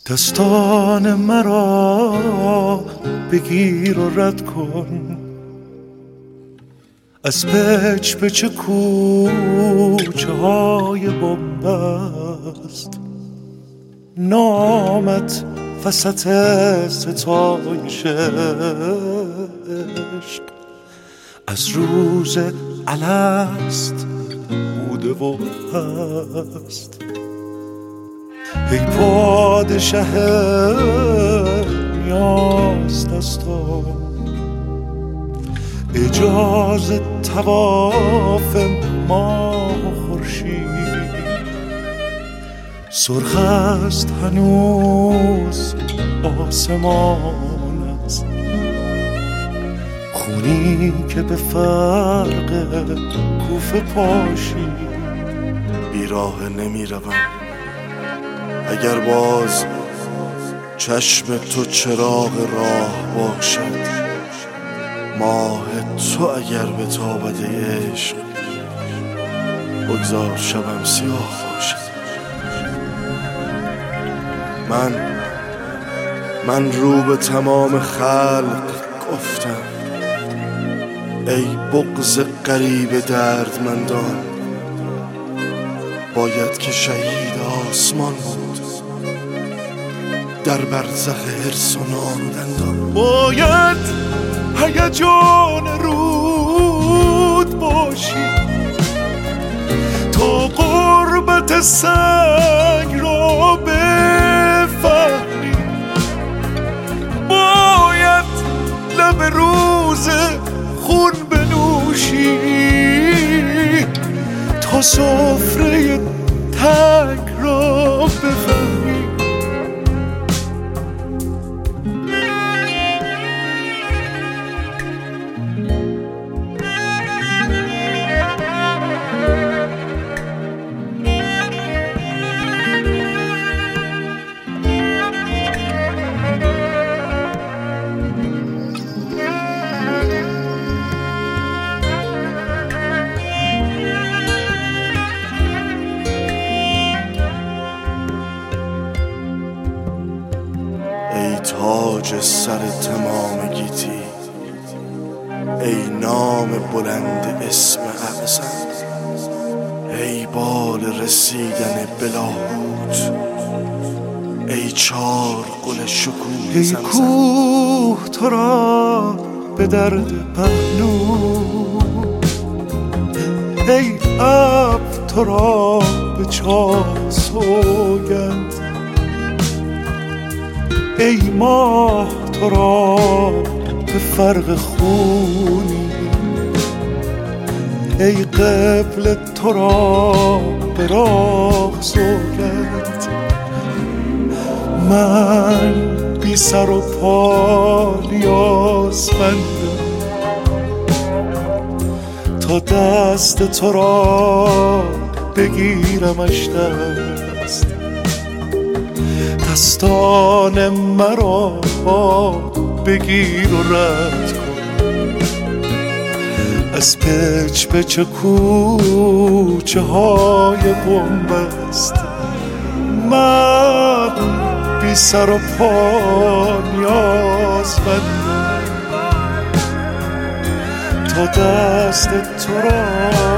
دستان مرا بگیر و رد کن، از پچ پچ کوچه های بنبست. نامت وسط ستایش عشق از روز الست بوده و هست. ای پادشه نیاز دستان، اجازه طواف ماه و خورشید. سرخ است هنوز آسمانت، خونی که به فرق کوفه پاشید. بیراه نمی روم اگر باز چشم تو چراغ راه باشد. ماه تو اگر به تابد عشق بگذار شبم سیاه باشد. من رو به تمام خلق گفتم ای بغض غریب دردمندان، باید که شهید آسمان بود در برزخ حرص و نارودندان. باید هیجان رود باشی تا غربت سنگ را بفهمی. باید لب روز خون بنوشی تا سفره تنگ را بفهمی. ای تاج سر تمام گیتی، ای نام بلند اسم اعظم، ای بال رسیدن بلاهوت، ای چار گل شکوه ای زمزم. کوه تو را به درد پهلو، ای ابر تو را به چاه سوگند، ای ماه تو را به فرق خونی، ای قبل تو را به راه سوگند. من بی سر و پا نیازمندم تا دست تو را بگیرمش دست. دستان مرا بگیر و رد کن، از پچ پچ کوچه های بنبست. من بی سر و پا نیازمندم تا دست تو را